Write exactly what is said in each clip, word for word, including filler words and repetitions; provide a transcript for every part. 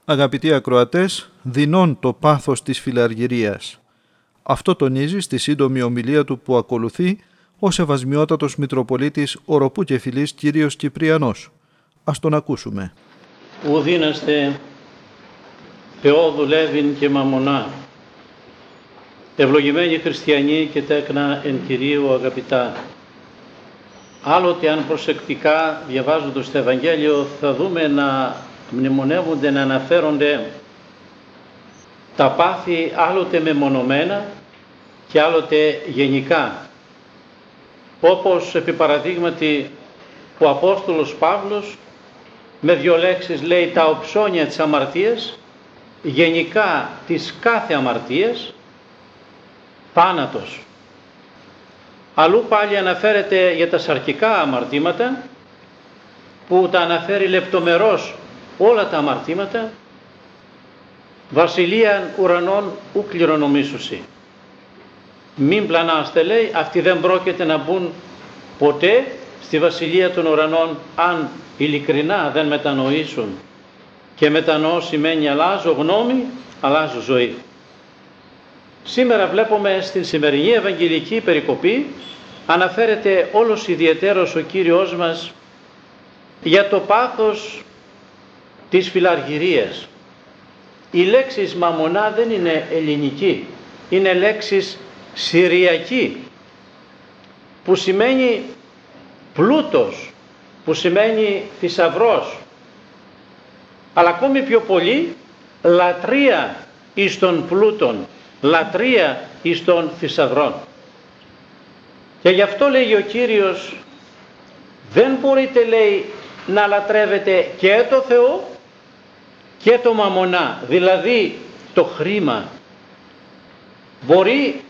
Αγαπητοί ακροατές, δεινών το πάθος της φιλαργυρίας. Αυτό τονίζει στη σύντομη ομιλία του που ακολουθεί ο Σεβασμιότατος Μητροπολίτης Οροπού και Φιλής Κύριος Κυπριανός. Ας τον ακούσουμε. Ου δίναστε Θεό δουλεύειν και μαμονά. Ευλογημένοι χριστιανοί και τέκνα εν Κυρίου αγαπητά. Άλλοτε αν προσεκτικά διαβάζοντας το Ευαγγέλιο θα δούμε να μνημονεύονται, να αναφέρονται τα πάθη άλλοτε μεμονωμένα και άλλοτε γενικά. Όπως επί παραδείγματι ο Απόστολος Παύλος με δύο λέξεις λέει τα οψώνια της αμαρτίας, γενικά της κάθε αμαρτίας, θάνατος. Αλλού πάλι αναφέρεται για τα σαρκικά αμαρτήματα, που τα αναφέρει λεπτομερώς όλα τα αμαρτήματα, βασιλείαν ουρανών ου κληρονομήσουσι. Μην πλανάστε, λέει, αυτοί δεν πρόκειται να μπουν ποτέ στη βασιλεία των ουρανών αν ειλικρινά δεν μετανοήσουν. Και μετανοώ σημαίνει αλλάζω γνώμη, αλλάζω ζωή. Σήμερα βλέπουμε στην σημερινή Ευαγγελική περικοπή αναφέρεται όλος ιδιαιτέρως ο Κύριος μας για το πάθος της φιλαργυρίας. Η λέξη μαμονά δεν είναι ελληνική, είναι λέξη συριακή, που σημαίνει πλούτος, που σημαίνει θησαυρός, αλλά ακόμη πιο πολύ λατρεία εις των πλούτων, λατρεία εις των θησαυρών. Και γι' αυτό λέγει ο Κύριος, δεν μπορείτε, λέει, να λατρεύετε και το Θεό και το μαμονά, δηλαδή το χρήμα. Μπορεί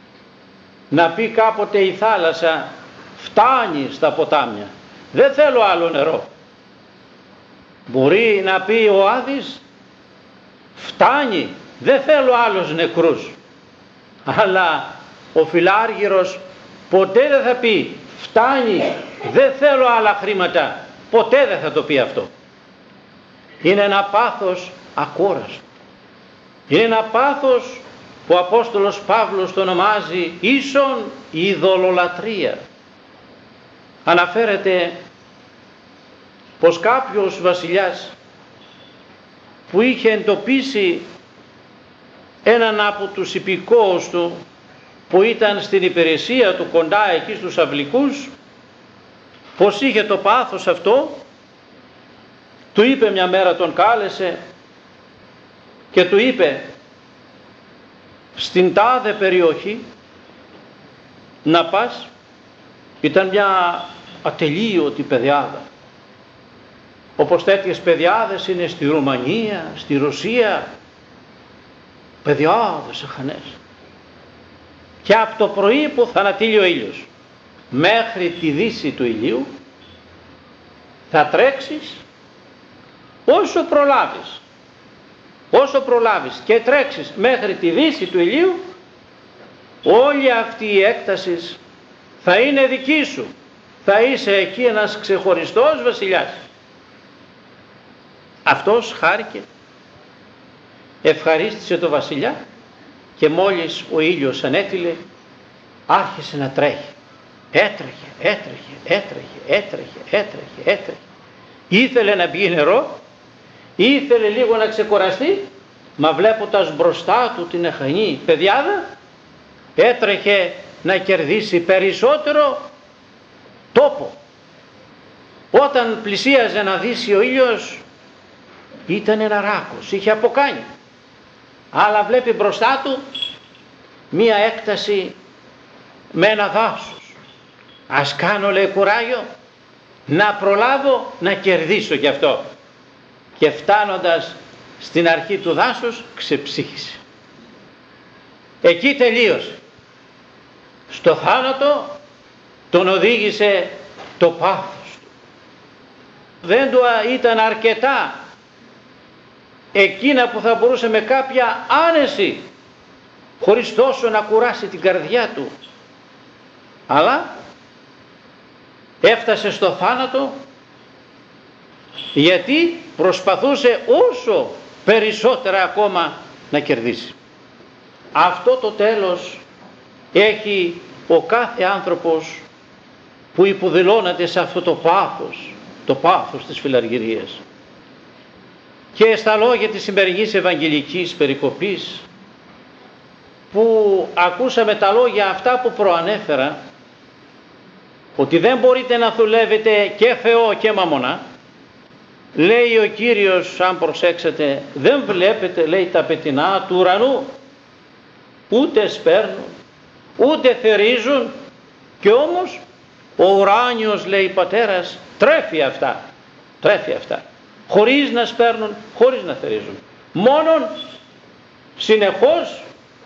να πει κάποτε η θάλασσα, φτάνει στα ποτάμια, δεν θέλω άλλο νερό. Μπορεί να πει ο Άδης, φτάνει, δεν θέλω άλλους νεκρούς. Αλλά ο φιλάργυρος ποτέ δεν θα πει, φτάνει, δεν θέλω άλλα χρήματα. Ποτέ δεν θα το πει αυτό. Είναι ένα πάθος ακόραστο. Είναι ένα πάθος που ο Απόστολος Παύλος το ονομάζει ίσον ειδωλολατρεία. Αναφέρεται πως κάποιος βασιλιάς που είχε εντοπίσει έναν από τους υπηκόους του που ήταν στην υπηρεσία του κοντά εκεί στους αυλικούς, πως είχε το πάθος αυτό, του είπε μια μέρα, τον κάλεσε και του είπε, στην τάδε περιοχή να πας, ήταν μια ατελείωτη παιδιάδα, όπως τέτοιες παιδιάδες είναι στη Ρουμανία, στη Ρωσία, παιδιάδες εχανές. Και από το πρωί που θανατήλει ο ήλιος μέχρι τη δύση του ηλίου θα τρέξεις όσο προλάβεις, όσο προλάβεις και τρέξεις μέχρι τη δύση του ηλίου, όλη αυτή η έκταση θα είναι δική σου, θα είσαι εκεί ένας ξεχωριστός βασιλιάς. Αυτός χάρηκε, ευχαρίστησε το βασιλιά και μόλις ο ήλιος ανέτειλε άρχισε να τρέχει. Έτρεχε, έτρεχε, έτρεχε, έτρεχε, έτρεχε, έτρεχε. Ήθελε να πιει νερό, ήθελε λίγο να ξεκουραστεί, μα βλέποντας μπροστά του την εχανή παιδιάδα, έτρεχε να κερδίσει περισσότερο τόπο. Όταν πλησίαζε να δύσει ο ήλιος, ήταν ένα ράκος, είχε αποκάνει. Αλλά βλέπει μπροστά του μία έκταση με ένα δάσος. Ας κάνω, λέει, κουράγιο να προλάβω να κερδίσω κι αυτό. Και φτάνοντας στην αρχή του δάσους ξεψύχησε. Εκεί τελείωσε. Στο θάνατο τον οδήγησε το πάθος του. Δεν του ήταν αρκετά εκείνα που θα μπορούσε με κάποια άνεση, χωρίς τόσο να κουράσει την καρδιά του, αλλά έφτασε στο θάνατο γιατί προσπαθούσε όσο περισσότερα ακόμα να κερδίσει. Αυτό το τέλος έχει ο κάθε άνθρωπος που υποδηλώνεται σε αυτό το πάθος, το πάθος της φιλαργυρίας. Και στα λόγια της σημερινής Ευαγγελικής περικοπής, που ακούσαμε τα λόγια αυτά που προανέφερα, ότι δεν μπορείτε να δουλεύετε και Θεό και μαμονά, λέει ο Κύριος, αν προσέξετε, δεν βλέπετε, λέει, τα πετεινά του ουρανού, ούτε σπέρνουν, ούτε θερίζουν, και όμως ο ουράνιος, λέει, Πατέρας τρέφει αυτά, τρέφει αυτά, χωρίς να σπέρνουν, χωρίς να θερίζουν. Μόνον συνεχώς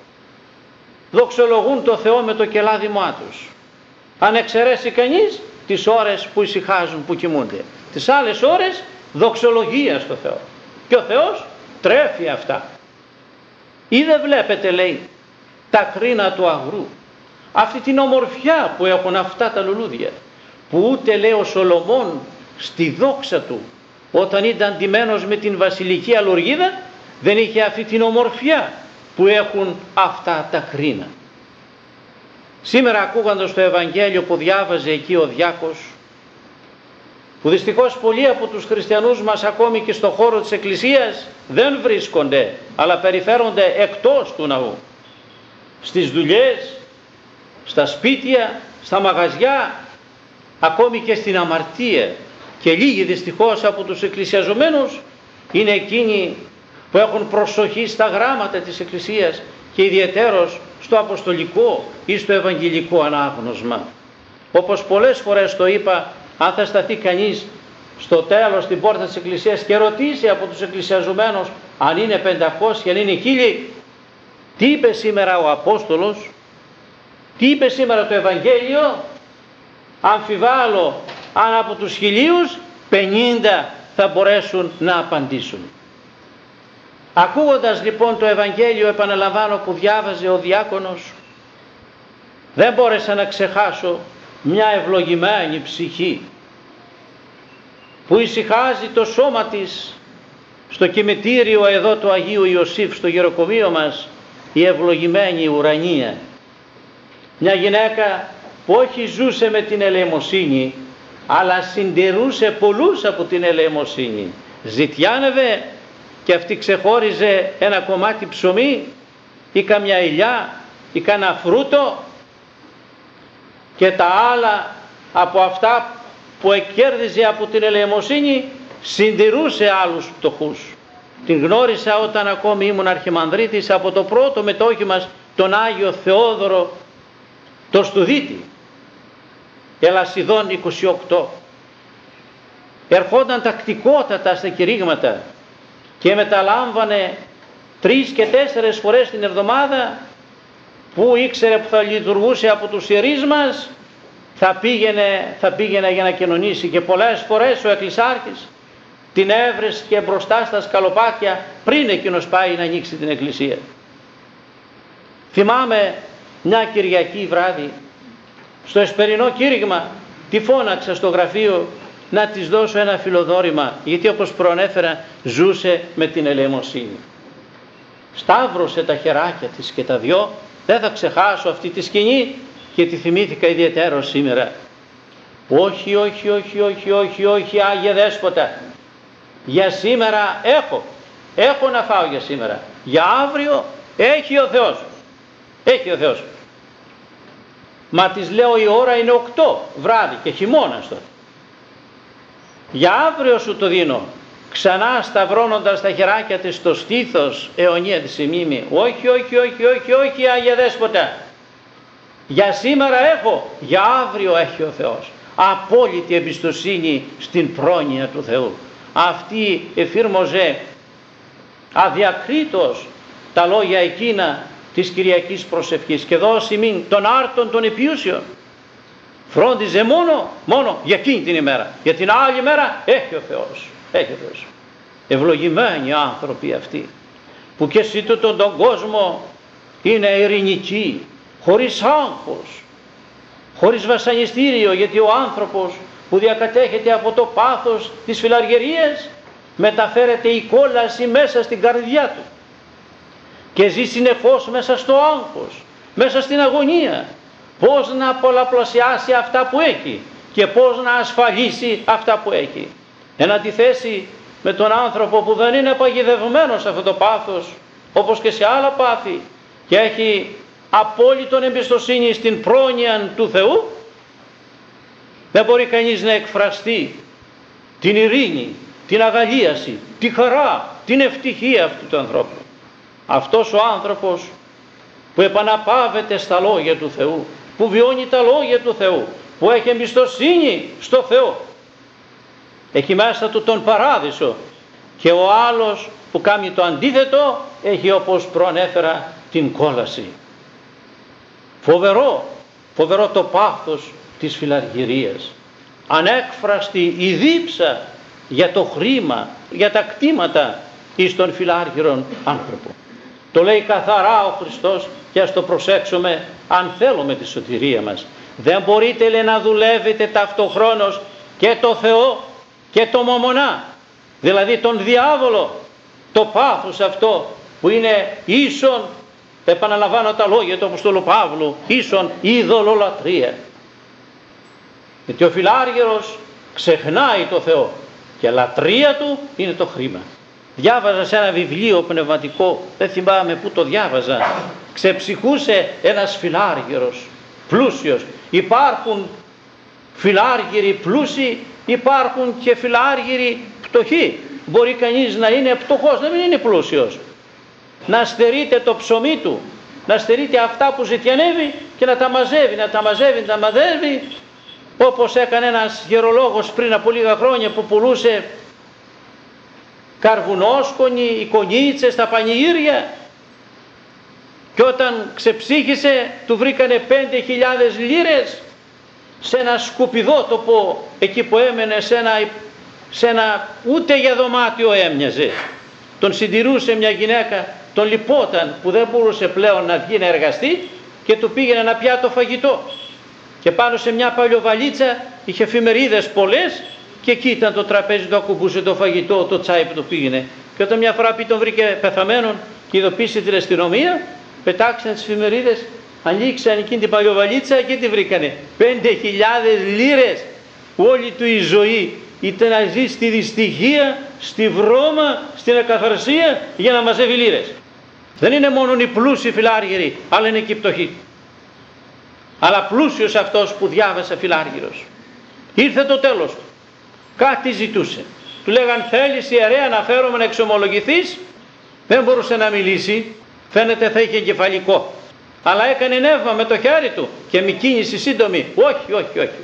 δοξολογούν το Θεό με το κελάδημά τους. Αν εξαιρέσει κανείς τις ώρες που ησυχάζουν, που κοιμούνται, τις άλλες ώρες δοξολογία στο Θεό. Και ο Θεός τρέφει αυτά. Ή δεν βλέπετε, λέει, τα κρίνα του αγρού, αυτή την ομορφιά που έχουν αυτά τα λουλούδια, που ούτε, λέει, ο Σολομών στη δόξα του, όταν ήταν ντυμένος με την βασιλική αλουργίδα, δεν είχε αυτή την ομορφιά που έχουν αυτά τα κρίνα. Σήμερα, ακούγοντας το Ευαγγέλιο που διάβαζε εκεί ο διάκος, που δυστυχώς πολλοί από τους χριστιανούς μας ακόμη και στο χώρο της Εκκλησίας δεν βρίσκονται, αλλά περιφέρονται εκτός του ναού, στις δουλειές, στα σπίτια, στα μαγαζιά, ακόμη και στην αμαρτία, και λίγοι δυστυχώς από τους εκκλησιαζομένους είναι εκείνοι που έχουν προσοχή στα γράμματα της Εκκλησίας και ιδιαιτέρως στο αποστολικό ή στο ευαγγελικό ανάγνωσμα. Όπως πολλές φορές το είπα, αν θα σταθεί κανείς στο τέλος στην πόρτα της Εκκλησίας και ρωτήσει από τους εκκλησιαζομένους, αν είναι πεντακόσιοι, αν είναι χίλιοι, τι είπε σήμερα ο Απόστολος, τι είπε σήμερα το Ευαγγέλιο, αμφιβάλλω αν από τους χιλίους πενήντα θα μπορέσουν να απαντήσουν. Ακούγοντας λοιπόν το Ευαγγέλιο, επαναλαμβάνω, που διάβαζε ο διάκονος, δεν μπόρεσα να ξεχάσω μια ευλογημένη ψυχή που ησυχάζει το σώμα της στο κημητήριο εδώ του Αγίου Ιωσήφ, στο γεροκομείο μας, η ευλογημένη Ουρανία. Μια γυναίκα που όχι ζούσε με την ελεημοσύνη, αλλά συντηρούσε πολλούς από την ελεημοσύνη. Ζητιάνευε και αυτή ξεχώριζε ένα κομμάτι ψωμί ή καμιά ηλιά ή κάνα φρούτο, και τα άλλα από αυτά που εκέρδιζε από την ελεημοσύνη συντηρούσε άλλους φτωχούς. Την γνώρισα όταν ακόμη ήμουν αρχιμανδρίτης από το πρώτο μετόχι μας, τον Άγιο Θεόδωρο το Στουδίτη, Ελασιδών είκοσι οκτώ. Ερχόταν τακτικότατα στα κηρύγματα και μεταλάμβανε τρεις και τέσσερες φορές την εβδομάδα, που ήξερε που θα λειτουργούσε από τους ιερείς μας, θα πήγαινε, θα πήγαινε για να κοινωνήσει, και πολλές φορές ο εκκλησάρχης την έβρισκε μπροστά στα σκαλοπάτια πριν εκείνος πάει να ανοίξει την εκκλησία. Θυμάμαι μια Κυριακή βράδυ, στο εσπερινό κήρυγμα, τη φώναξα στο γραφείο να της δώσω ένα φιλοδόρημα, γιατί όπως προανέφερα ζούσε με την ελεημοσύνη. Σταύρωσε τα χεράκια της και τα δυο, δεν θα ξεχάσω αυτή τη σκηνή και τη θυμήθηκα ιδιαίτερος σήμερα. Όχι, όχι, όχι, όχι, όχι, όχι, Άγιε Δέσποτα, για σήμερα έχω, έχω να φάω για σήμερα, για αύριο έχει ο Θεός, έχει ο Θεός. Μα της λέω η ώρα είναι οκτώ βράδυ και χειμώνας τότε. Για αύριο σου το δίνω. Ξανά σταυρώνοντας τα χεράκια της στο στήθος, αιωνία της ημίμη. Όχι, όχι, όχι, όχι, όχι, Άγιε Δέσποτα. Για σήμερα έχω, για αύριο έχει ο Θεός. Απόλυτη εμπιστοσύνη στην πρόνοια του Θεού. Αυτή εφήρμοζε αδιακρίτως τα λόγια εκείνα της Κυριακής προσευχής, και δώσει μην των άρτων των επιούσιων. Φρόντιζε μόνο, μόνο για εκείνη την ημέρα. Για την άλλη μέρα έχει ο Θεός. Έχει ο Θεός. Ευλογημένοι άνθρωποι αυτοί, που και σε τούτον τον κόσμο είναι ειρηνικοί, χωρίς άγχος, χωρίς βασανιστήριο, γιατί ο άνθρωπος που διακατέχεται από το πάθος της φιλαργυρίας μεταφέρεται η κόλαση μέσα στην καρδιά του και ζει συνεχώς μέσα στο άγχος, μέσα στην αγωνία, πώς να πολλαπλασιάσει αυτά που έχει και πώς να ασφαλίσει αυτά που έχει. Εν αντιθέσει με τον άνθρωπο που δεν είναι παγιδευμένος σε αυτό το πάθος, όπως και σε άλλα πάθη, και έχει απόλυτον εμπιστοσύνη στην πρόνοια του Θεού, δεν μπορεί κανείς να εκφραστεί την ειρήνη, την αγαλίαση, τη χαρά, την ευτυχία αυτού του ανθρώπου. Αυτός ο άνθρωπος που επαναπαύεται στα λόγια του Θεού, που βιώνει τα λόγια του Θεού, που έχει εμπιστοσύνη στο Θεό, έχει μέσα του τον παράδεισο, και ο άλλος που κάνει το αντίθετο έχει, όπως προανέφερα, την κόλαση. Φοβερό, φοβερό το πάθος της φιλαργυρίας. Ανέκφραστη η δίψα για το χρήμα, για τα κτήματα εις τον φιλάργυρον άνθρωπο. Το λέει καθαρά ο Χριστός και ας το προσέξουμε αν θέλουμε τη σωτηρία μας. Δεν μπορείτε, λέει, να δουλεύετε ταυτοχρόνως και το Θεό και το μωμονά, δηλαδή τον διάβολο, το πάθος αυτό που είναι ίσον, επαναλαμβάνω τα λόγια του Αποστόλου Παύλου, ίσον ειδωλολατρία. Γιατί ο φιλάργυρος ξεχνάει το Θεό και λατρεία του είναι το χρήμα. Διάβαζα σε ένα βιβλίο πνευματικό, δεν θυμάμαι πού το διάβαζα, ξεψυχούσε ένας φιλάργυρος πλούσιος. Υπάρχουν φιλάργυροι πλούσιοι, υπάρχουν και φιλάργυροι φτωχοί. Μπορεί κανείς να είναι φτωχός, να μην είναι πλούσιος, να στερείται το ψωμί του, να στερείται αυτά που ζητιανεύει και να τα μαζεύει, να τα μαζεύει, να τα μαζεύει, όπως έκανε ένας γερολόγος πριν από λίγα χρόνια που πουλούσε καρβουνόσκονοι, εικονίτσες στα πανηγύρια, και όταν ξεψύχησε του βρήκανε πέντε χιλιάδες λίρες σε ένα σκουπιδότοπο εκεί που έμενε, σε ένα, σε ένα ούτε για δωμάτιο έμοιαζε. Τον συντηρούσε μια γυναίκα, τον λυπόταν που δεν μπορούσε πλέον να βγει να εργαστεί και του πήγαινε ένα πιάτο φαγητό. Και πάνω σε μια παλιοβαλίτσα είχε εφημερίδες πολλές και εκεί ήταν το τραπέζι, το ακουμπούσε το φαγητό, το τσάι που το πήγαινε. Και όταν μια φορά τον βρήκε πεθαμένον και ειδοποίησε την αστυνομία, πετάξαν τις εφημερίδες, ανοίξαν εκείνη την παλιοβαλίτσα και τη βρήκανε. Πέντε χιλιάδες λίρες. Όλη του η ζωή ήταν να ζει στη δυστυχία, στη βρώμα, στην ακαθαρσία για να μαζεύει λίρες. Δεν είναι μόνο οι πλούσιοι φιλάργυροι, αλλά είναι και οι φτωχοί. Αλλά πλούσιος αυτός που διάβασε φιλάργυρος. Ήρθε το τέλος του. Κάτι ζητούσε. Του λέγαν, θέλεις ιερέα να φέρουμε να εξομολογηθείς? Δεν μπορούσε να μιλήσει. Φαίνεται θα είχε εγκεφαλικό. Αλλά έκανε νεύμα με το χέρι του και με κίνηση σύντομη. Όχι, όχι, όχι.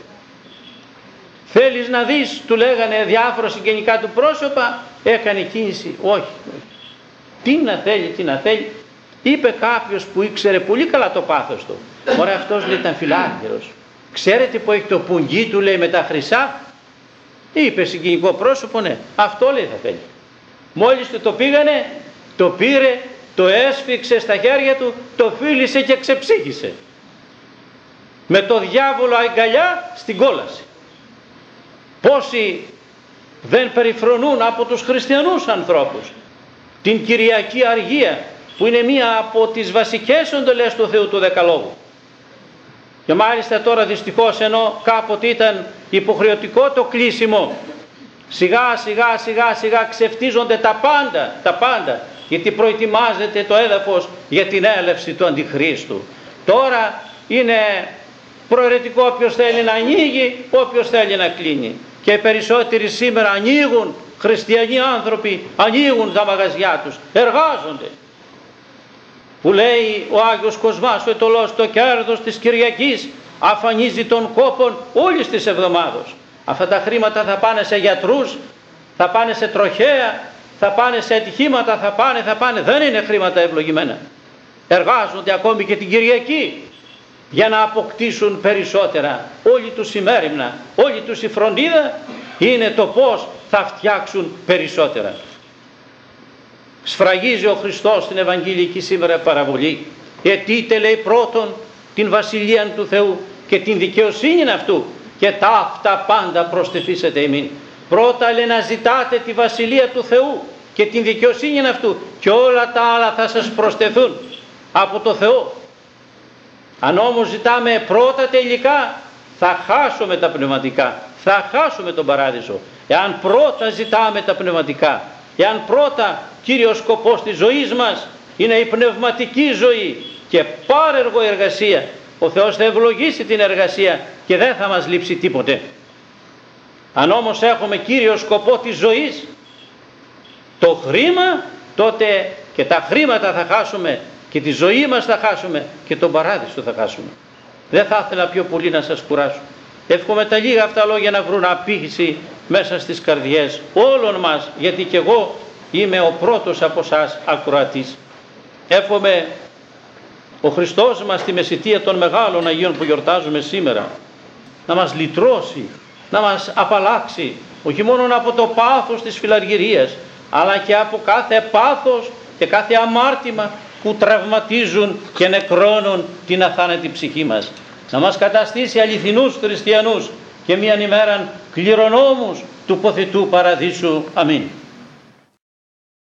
Θέλεις να δεις, του λέγανε διάφορα συγγενικά του πρόσωπα? Έκανε κίνηση. Όχι, όχι. Τι να θέλει, τι να θέλει. Είπε κάποιος που ήξερε πολύ καλά το πάθος του. Ωραία, αυτός, λέει, ήταν φιλάργυρος. Ξέρετε που έχει το πουγγί του, λέει, με τα χρυσά? Είπε συγγενικό πρόσωπο, ναι. Αυτό, λέει, θα θέλει. Μόλις του το πήγανε, το πήρε, το έσφιξε στα χέρια του, το φίλησε και ξεψύχησε. Με το διάβολο αγκαλιά στην κόλαση. Πόσοι δεν περιφρονούν από τους χριστιανούς ανθρώπους την Κυριακή Αργία, που είναι μία από τις βασικές εντολές του Θεού του Δεκαλόγου. Και μάλιστα τώρα δυστυχώς, ενώ κάποτε ήταν υποχρεωτικό το κλείσιμο, σιγά σιγά σιγά σιγά ξεφτίζονται τα πάντα, τα πάντα, γιατί προετοιμάζεται το έδαφος για την έλευση του Αντιχρίστου. Τώρα είναι προαιρετικό, όποιος θέλει να ανοίγει, όποιος θέλει να κλείνει. Και οι περισσότεροι σήμερα ανοίγουν, χριστιανοί άνθρωποι ανοίγουν τα μαγαζιά τους, εργάζονται. Που λέει ο Άγιος Κοσμάς ο Αιτωλός, το κέρδος της Κυριακής αφανίζει των κόπων όλης της εβδομάδος. Αυτά τα χρήματα θα πάνε σε γιατρούς, θα πάνε σε τροχέα, θα πάνε σε ατυχήματα, θα πάνε, θα πάνε. Δεν είναι χρήματα ευλογημένα. Εργάζονται ακόμη και την Κυριακή για να αποκτήσουν περισσότερα. Όλη τους η μέριμνα, όλη τους η φροντίδα είναι το πώς θα φτιάξουν περισσότερα. Σφραγίζει ο Χριστός στην Ευαγγελική σήμερα παραβολή. Αιτείτε, λέει, πρώτον την βασιλεία του Θεού και την δικαιοσύνη αυτού, και τα αυτά πάντα προστεθήσετε ημίν. Πρώτα λέει να ζητάτε τη Βασιλεία του Θεού και την δικαιοσύνη αυτού και όλα τα άλλα θα σας προσθεθούν από το Θεό. Αν όμως ζητάμε πρώτα τα υλικά, θα χάσουμε τα πνευματικά, θα χάσουμε τον παράδεισο. Εάν πρώτα ζητάμε τα πνευματικά, εάν πρώτα κύριος σκοπός της ζωής μας είναι η πνευματική ζωή και πάρεργο εργασία, ο Θεός θα ευλογήσει την εργασία και δεν θα μας λείψει τίποτε. Αν όμως έχουμε κύριο σκοπό της ζωής το χρήμα, τότε και τα χρήματα θα χάσουμε και τη ζωή μας θα χάσουμε και τον παράδεισο θα χάσουμε. Δεν θα ήθελα πιο πολύ να σας κουράσω. Εύχομαι τα λίγα αυτά λόγια να βρουν απήχηση μέσα στις καρδιές όλων μας, γιατί και εγώ είμαι ο πρώτος από εσάς ακροατής. Εύχομαι ο Χριστός μας στη μεσητεία των μεγάλων Αγίων που γιορτάζουμε σήμερα να μας λυτρώσει, να μας απαλλάξει όχι μόνο από το πάθος της φιλαργυρίας, αλλά και από κάθε πάθος και κάθε αμάρτημα που τραυματίζουν και νεκρώνουν την αθάνατη ψυχή μας. Να μας καταστήσει αληθινούς χριστιανούς και μίαν ημέραν κληρονόμους του ποθητού παραδείσου. Αμήν.